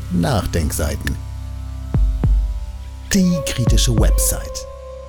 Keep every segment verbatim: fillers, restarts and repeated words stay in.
Nachdenkseiten. Die kritische Website.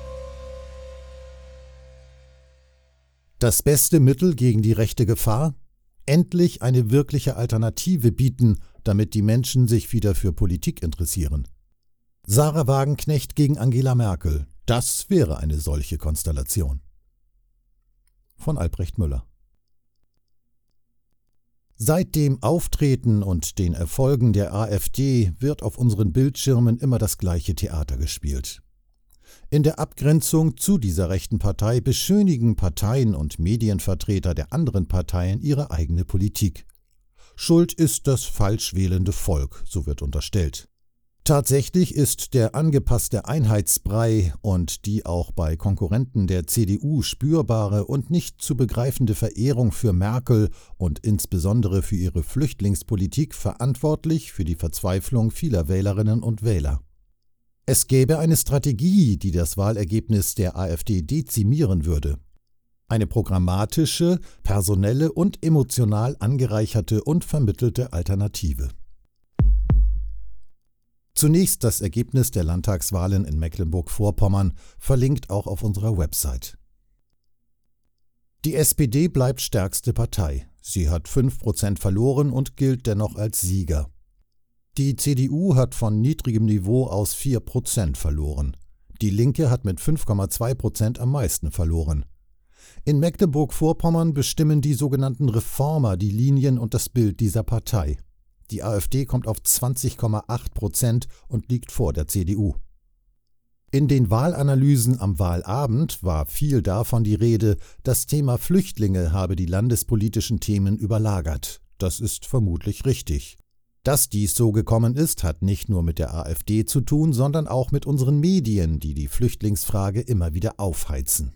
Das beste Mittel gegen die rechte Gefahr? Endlich eine wirkliche Alternative bieten, damit die Menschen sich wieder für Politik interessieren. Sahra Wagenknecht gegen Angela Merkel. Das wäre eine solche Konstellation. Von Albrecht Müller. Seit dem Auftreten und den Erfolgen der AfD wird auf unseren Bildschirmen immer das gleiche Theater gespielt. In der Abgrenzung zu dieser rechten Partei beschönigen Parteien und Medienvertreter der anderen Parteien ihre eigene Politik. Schuld ist das falsch wählende Volk, so wird unterstellt. Tatsächlich ist der angepasste Einheitsbrei und die auch bei Konkurrenten der C D U spürbare und nicht zu begreifende Verehrung für Merkel und insbesondere für ihre Flüchtlingspolitik verantwortlich für die Verzweiflung vieler Wählerinnen und Wähler. Es gäbe eine Strategie, die das Wahlergebnis der AfD dezimieren würde. Eine programmatische, personelle und emotional angereicherte und vermittelte Alternative. Zunächst das Ergebnis der Landtagswahlen in Mecklenburg-Vorpommern, verlinkt auch auf unserer Website. Die S P D bleibt stärkste Partei. Sie hat fünf Prozent verloren und gilt dennoch als Sieger. Die C D U hat von niedrigem Niveau aus vier Prozent verloren. Die Linke hat mit fünf Komma zwei Prozent am meisten verloren. In Mecklenburg-Vorpommern bestimmen die sogenannten Reformer die Linien und das Bild dieser Partei. Die AfD kommt auf zwanzig Komma acht Prozent und liegt vor der C D U. In den Wahlanalysen am Wahlabend war viel davon die Rede, das Thema Flüchtlinge habe die landespolitischen Themen überlagert. Das ist vermutlich richtig. Dass dies so gekommen ist, hat nicht nur mit der AfD zu tun, sondern auch mit unseren Medien, die die Flüchtlingsfrage immer wieder aufheizen.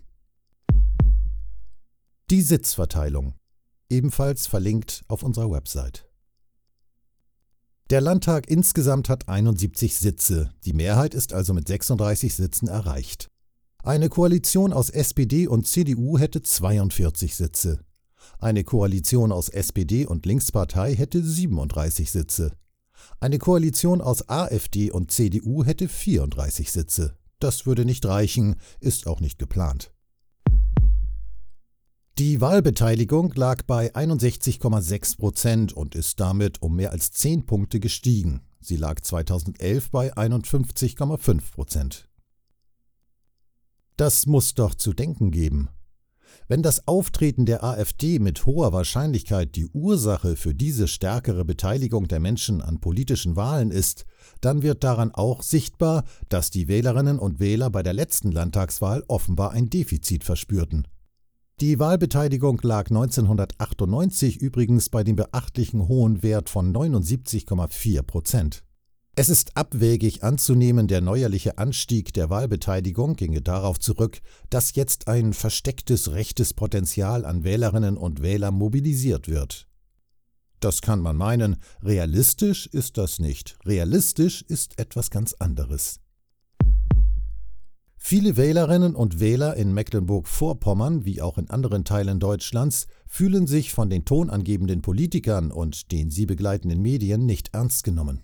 Die Sitzverteilung. Ebenfalls verlinkt auf unserer Website. Der Landtag insgesamt hat einundsiebzig Sitze, die Mehrheit ist also mit sechsunddreißig Sitzen erreicht. Eine Koalition aus S P D und C D U hätte zweiundvierzig Sitze. Eine Koalition aus S P D und Linkspartei hätte siebenunddreißig Sitze. Eine Koalition aus AfD und C D U hätte vierunddreißig Sitze. Das würde nicht reichen, ist auch nicht geplant. Die Wahlbeteiligung lag bei einundsechzig Komma sechs Prozent und ist damit um mehr als zehn Punkte gestiegen. Sie lag zweitausendelf bei einundfünfzig Komma fünf Prozent. Das muss doch zu denken geben. Wenn das Auftreten der AfD mit hoher Wahrscheinlichkeit die Ursache für diese stärkere Beteiligung der Menschen an politischen Wahlen ist, dann wird daran auch sichtbar, dass die Wählerinnen und Wähler bei der letzten Landtagswahl offenbar ein Defizit verspürten. Die Wahlbeteiligung lag neunzehnhundertachtundneunzig übrigens bei dem beachtlichen hohen Wert von neunundsiebzig Komma vier Prozent. Es ist abwegig anzunehmen, der neuerliche Anstieg der Wahlbeteiligung ginge darauf zurück, dass jetzt ein verstecktes rechtes Potenzial an Wählerinnen und Wählern mobilisiert wird. Das kann man meinen, realistisch ist das nicht. Realistisch ist etwas ganz anderes. Viele Wählerinnen und Wähler in Mecklenburg-Vorpommern, wie auch in anderen Teilen Deutschlands, fühlen sich von den tonangebenden Politikern und den sie begleitenden Medien nicht ernst genommen.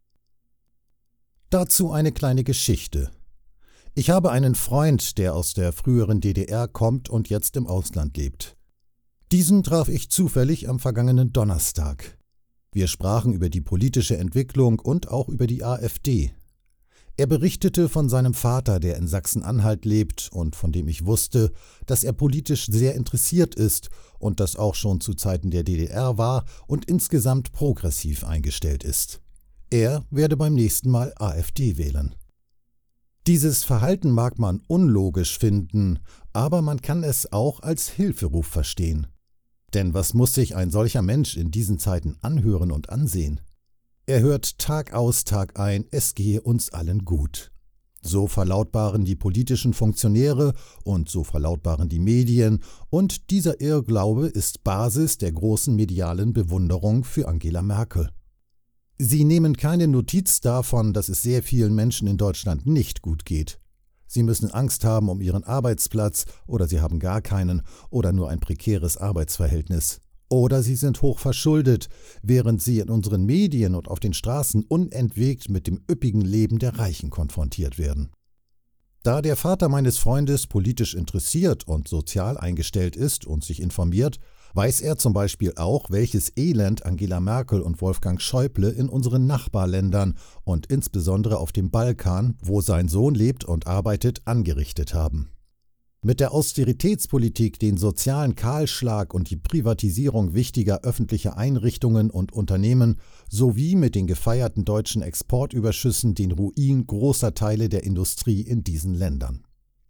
Dazu eine kleine Geschichte. Ich habe einen Freund, der aus der früheren D D R kommt und jetzt im Ausland lebt. Diesen traf ich zufällig am vergangenen Donnerstag. Wir sprachen über die politische Entwicklung und auch über die AfD. Er berichtete von seinem Vater, der in Sachsen-Anhalt lebt und von dem ich wusste, dass er politisch sehr interessiert ist und das auch schon zu Zeiten der D D R war und insgesamt progressiv eingestellt ist. Er werde beim nächsten Mal AfD wählen. Dieses Verhalten mag man unlogisch finden, aber man kann es auch als Hilferuf verstehen. Denn was muss sich ein solcher Mensch in diesen Zeiten anhören und ansehen? Er hört Tag aus, Tag ein, es gehe uns allen gut. So verlautbaren die politischen Funktionäre und so verlautbaren die Medien, und dieser Irrglaube ist Basis der großen medialen Bewunderung für Angela Merkel. Sie nehmen keine Notiz davon, dass es sehr vielen Menschen in Deutschland nicht gut geht. Sie müssen Angst haben um ihren Arbeitsplatz oder sie haben gar keinen oder nur ein prekäres Arbeitsverhältnis. Oder sie sind hoch verschuldet, während sie in unseren Medien und auf den Straßen unentwegt mit dem üppigen Leben der Reichen konfrontiert werden. Da der Vater meines Freundes politisch interessiert und sozial eingestellt ist und sich informiert, weiß er zum Beispiel auch, welches Elend Angela Merkel und Wolfgang Schäuble in unseren Nachbarländern und insbesondere auf dem Balkan, wo sein Sohn lebt und arbeitet, angerichtet haben. Mit der Austeritätspolitik, den sozialen Kahlschlag und die Privatisierung wichtiger öffentlicher Einrichtungen und Unternehmen sowie mit den gefeierten deutschen Exportüberschüssen den Ruin großer Teile der Industrie in diesen Ländern.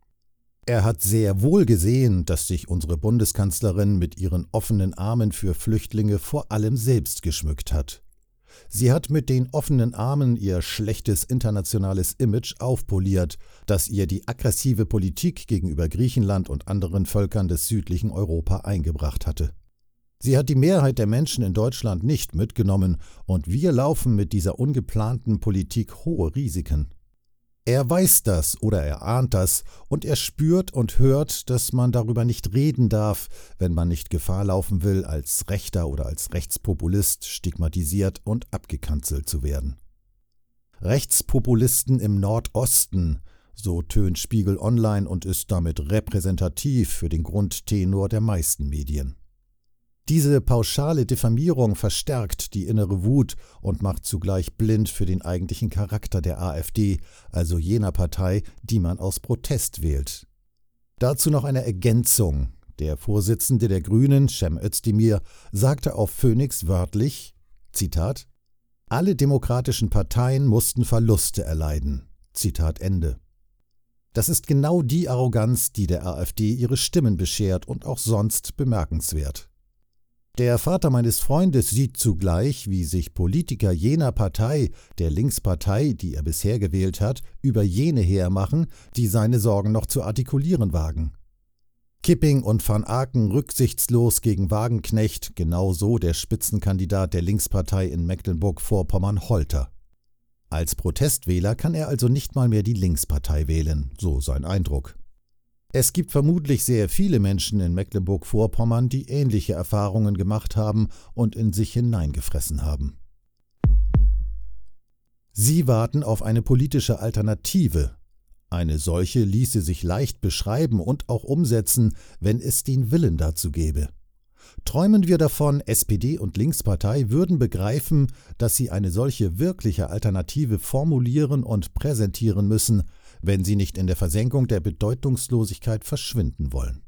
Er hat sehr wohl gesehen, dass sich unsere Bundeskanzlerin mit ihren offenen Armen für Flüchtlinge vor allem selbst geschmückt hat. Sie hat mit den offenen Armen ihr schlechtes internationales Image aufpoliert, das ihr die aggressive Politik gegenüber Griechenland und anderen Völkern des südlichen Europa eingebracht hatte. Sie hat die Mehrheit der Menschen in Deutschland nicht mitgenommen und wir laufen mit dieser ungeplanten Politik hohe Risiken. Er weiß das oder er ahnt das und er spürt und hört, dass man darüber nicht reden darf, wenn man nicht Gefahr laufen will, als Rechter oder als Rechtspopulist stigmatisiert und abgekanzelt zu werden. Rechtspopulisten im Nordosten, so tönt Spiegel Online und ist damit repräsentativ für den Grundtenor der meisten Medien. Diese pauschale Diffamierung verstärkt die innere Wut und macht zugleich blind für den eigentlichen Charakter der AfD, also jener Partei, die man aus Protest wählt. Dazu noch eine Ergänzung. Der Vorsitzende der Grünen, Cem Özdemir, sagte auf Phoenix wörtlich, Zitat, »Alle demokratischen Parteien mussten Verluste erleiden.« Zitat Ende. Das ist genau die Arroganz, die der AfD ihre Stimmen beschert und auch sonst bemerkenswert. Der Vater meines Freundes sieht zugleich, wie sich Politiker jener Partei, der Linkspartei, die er bisher gewählt hat, über jene hermachen, die seine Sorgen noch zu artikulieren wagen. Kipping und Van Aken rücksichtslos gegen Wagenknecht, genauso der Spitzenkandidat der Linkspartei in Mecklenburg-Vorpommern Holter. Als Protestwähler kann er also nicht mal mehr die Linkspartei wählen, so sein Eindruck. Es gibt vermutlich sehr viele Menschen in Mecklenburg-Vorpommern, die ähnliche Erfahrungen gemacht haben und in sich hineingefressen haben. Sie warten auf eine politische Alternative. Eine solche ließe sich leicht beschreiben und auch umsetzen, wenn es den Willen dazu gäbe. Träumen wir davon, S P D und Linkspartei würden begreifen, dass sie eine solche wirkliche Alternative formulieren und präsentieren müssen, wenn sie nicht in der Versenkung der Bedeutungslosigkeit verschwinden wollen.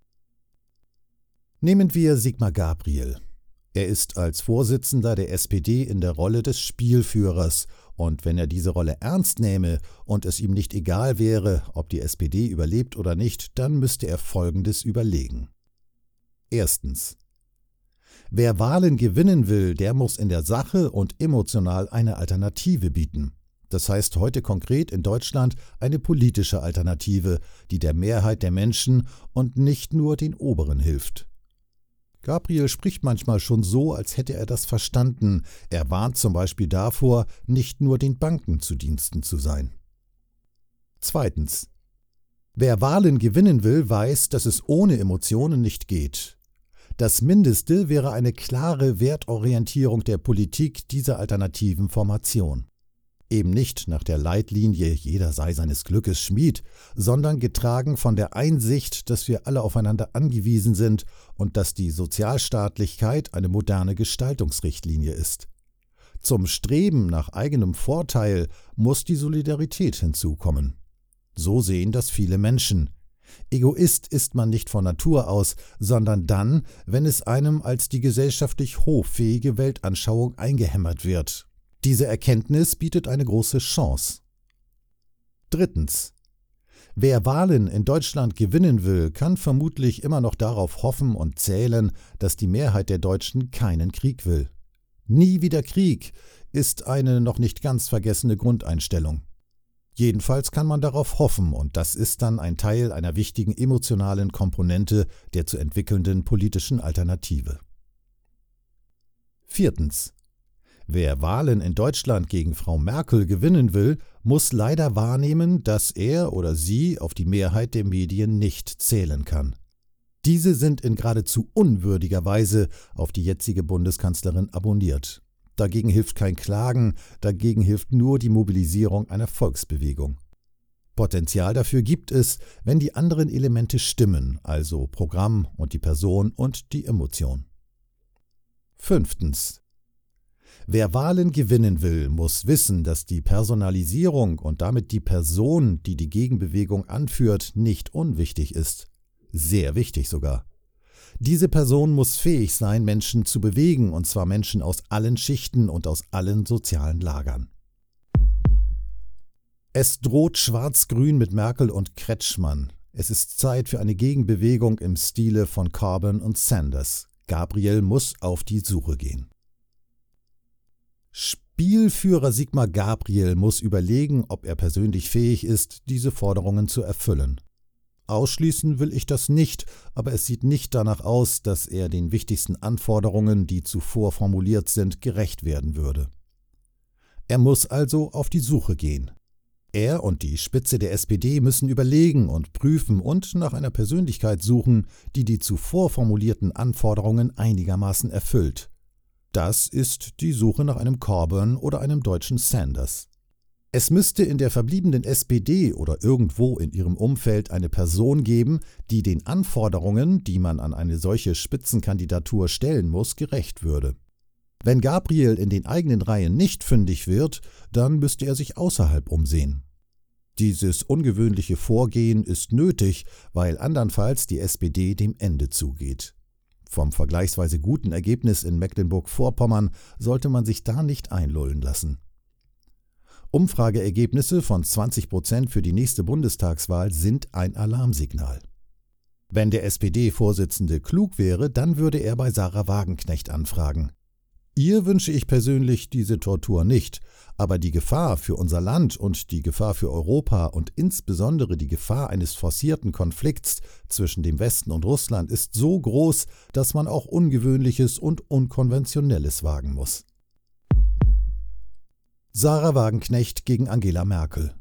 Nehmen wir Sigmar Gabriel. Er ist als Vorsitzender der S P D in der Rolle des Spielführers, und wenn er diese Rolle ernst nähme und es ihm nicht egal wäre, ob die S P D überlebt oder nicht, dann müsste er Folgendes überlegen. Erstens. Wer Wahlen gewinnen will, der muss in der Sache und emotional eine Alternative bieten. Das heißt heute konkret in Deutschland eine politische Alternative, die der Mehrheit der Menschen und nicht nur den Oberen hilft. Gabriel spricht manchmal schon so, als hätte er das verstanden. Er warnt zum Beispiel davor, nicht nur den Banken zu Diensten zu sein. Zweitens. Wer Wahlen gewinnen will, weiß, dass es ohne Emotionen nicht geht. Das Mindeste wäre eine klare Wertorientierung der Politik dieser alternativen Formation. Eben nicht nach der Leitlinie jeder sei seines Glückes Schmied, sondern getragen von der Einsicht, dass wir alle aufeinander angewiesen sind und dass die Sozialstaatlichkeit eine moderne Gestaltungsrichtlinie ist. Zum Streben nach eigenem Vorteil muss die Solidarität hinzukommen. So sehen das viele Menschen. Egoist ist man nicht von Natur aus, sondern dann, wenn es einem als die gesellschaftlich hoffähige Weltanschauung eingehämmert wird. Diese Erkenntnis bietet eine große Chance. Drittens. Wer Wahlen in Deutschland gewinnen will, kann vermutlich immer noch darauf hoffen und zählen, dass die Mehrheit der Deutschen keinen Krieg will. Nie wieder Krieg ist eine noch nicht ganz vergessene Grundeinstellung. Jedenfalls kann man darauf hoffen, und das ist dann ein Teil einer wichtigen emotionalen Komponente der zu entwickelnden politischen Alternative. Viertens. Wer Wahlen in Deutschland gegen Frau Merkel gewinnen will, muss leider wahrnehmen, dass er oder sie auf die Mehrheit der Medien nicht zählen kann. Diese sind in geradezu unwürdiger Weise auf die jetzige Bundeskanzlerin abonniert. Dagegen hilft kein Klagen, dagegen hilft nur die Mobilisierung einer Volksbewegung. Potenzial dafür gibt es, wenn die anderen Elemente stimmen, also Programm und die Person und die Emotion. Fünftens. Wer Wahlen gewinnen will, muss wissen, dass die Personalisierung und damit die Person, die die Gegenbewegung anführt, nicht unwichtig ist. Sehr wichtig sogar. Diese Person muss fähig sein, Menschen zu bewegen, und zwar Menschen aus allen Schichten und aus allen sozialen Lagern. Es droht Schwarz-Grün mit Merkel und Kretschmann. Es ist Zeit für eine Gegenbewegung im Stile von Corbyn und Sanders. Gabriel muss auf die Suche gehen. Spielführer Sigmar Gabriel muss überlegen, ob er persönlich fähig ist, diese Forderungen zu erfüllen. Ausschließen will ich das nicht, aber es sieht nicht danach aus, dass er den wichtigsten Anforderungen, die zuvor formuliert sind, gerecht werden würde. Er muss also auf die Suche gehen. Er und die Spitze der S P D müssen überlegen und prüfen und nach einer Persönlichkeit suchen, die die zuvor formulierten Anforderungen einigermaßen erfüllt. Das ist die Suche nach einem Corbyn oder einem deutschen Sanders. Es müsste in der verbliebenen S P D oder irgendwo in ihrem Umfeld eine Person geben, die den Anforderungen, die man an eine solche Spitzenkandidatur stellen muss, gerecht würde. Wenn Gabriel in den eigenen Reihen nicht fündig wird, dann müsste er sich außerhalb umsehen. Dieses ungewöhnliche Vorgehen ist nötig, weil andernfalls die S P D dem Ende zugeht. Vom vergleichsweise guten Ergebnis in Mecklenburg-Vorpommern sollte man sich da nicht einlullen lassen. Umfrageergebnisse von zwanzig Prozent für die nächste Bundestagswahl sind ein Alarmsignal. Wenn der S P D-Vorsitzende klug wäre, dann würde er bei Sarah Wagenknecht anfragen. Ihr wünsche ich persönlich diese Tortur nicht, aber die Gefahr für unser Land und die Gefahr für Europa und insbesondere die Gefahr eines forcierten Konflikts zwischen dem Westen und Russland ist so groß, dass man auch Ungewöhnliches und Unkonventionelles wagen muss. Sarah Wagenknecht gegen Angela Merkel.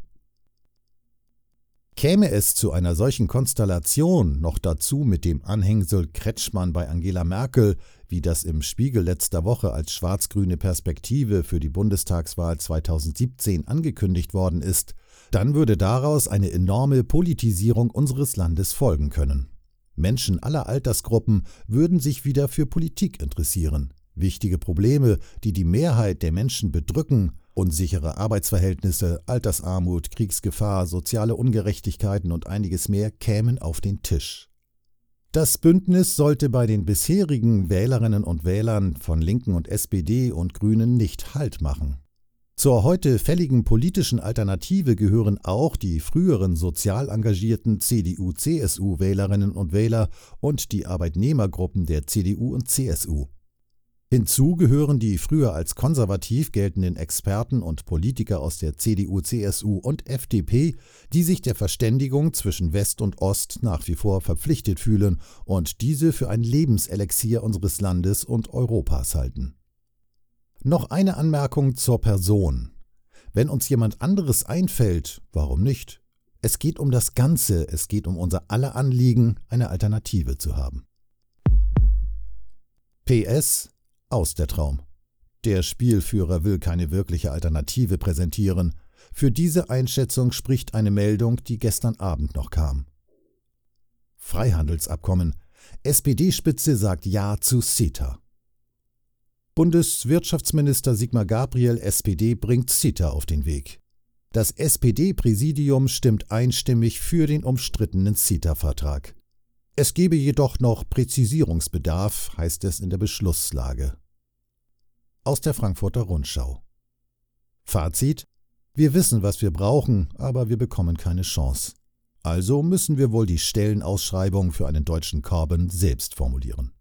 Käme es zu einer solchen Konstellation, noch dazu mit dem Anhängsel Kretschmann bei Angela Merkel, wie das im Spiegel letzter Woche als schwarz-grüne Perspektive für die Bundestagswahl zweitausendsiebzehn angekündigt worden ist, dann würde daraus eine enorme Politisierung unseres Landes folgen können. Menschen aller Altersgruppen würden sich wieder für Politik interessieren. Wichtige Probleme, die die Mehrheit der Menschen bedrücken, unsichere Arbeitsverhältnisse, Altersarmut, Kriegsgefahr, soziale Ungerechtigkeiten und einiges mehr kämen auf den Tisch. Das Bündnis sollte bei den bisherigen Wählerinnen und Wählern von Linken und S P D und Grünen nicht Halt machen. Zur heute fälligen politischen Alternative gehören auch die früheren sozial engagierten C D U C S U-Wählerinnen und Wähler und die Arbeitnehmergruppen der C D U und C S U. Hinzu gehören die früher als konservativ geltenden Experten und Politiker aus der C D U, C S U und F D P, die sich der Verständigung zwischen West und Ost nach wie vor verpflichtet fühlen und diese für ein Lebenselixier unseres Landes und Europas halten. Noch eine Anmerkung zur Person. Wenn uns jemand anderes einfällt, warum nicht? Es geht um das Ganze, es geht um unser aller Anliegen, eine Alternative zu haben. P S Aus der Traum. Der Spielführer will keine wirkliche Alternative präsentieren. Für diese Einschätzung spricht eine Meldung, die gestern Abend noch kam. Freihandelsabkommen. S P D-Spitze sagt Ja zu CETA. Bundeswirtschaftsminister Sigmar Gabriel, S P D, bringt CETA auf den Weg. Das S P D-Präsidium stimmt einstimmig für den umstrittenen CETA-Vertrag. Es gebe jedoch noch Präzisierungsbedarf, heißt es in der Beschlusslage. Aus der Frankfurter Rundschau. Fazit: Wir wissen, was wir brauchen, aber wir bekommen keine Chance. Also müssen wir wohl die Stellenausschreibung für einen deutschen Corbyn selbst formulieren.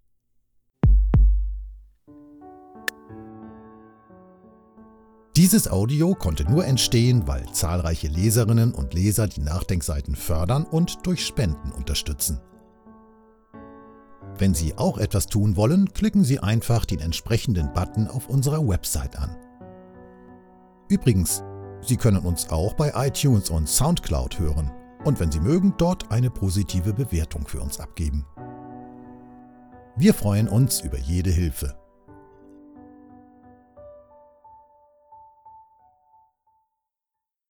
Dieses Audio konnte nur entstehen, weil zahlreiche Leserinnen und Leser die Nachdenkseiten fördern und durch Spenden unterstützen. Wenn Sie auch etwas tun wollen, klicken Sie einfach den entsprechenden Button auf unserer Website an. Übrigens, Sie können uns auch bei iTunes und Soundcloud hören und wenn Sie mögen, dort eine positive Bewertung für uns abgeben. Wir freuen uns über jede Hilfe.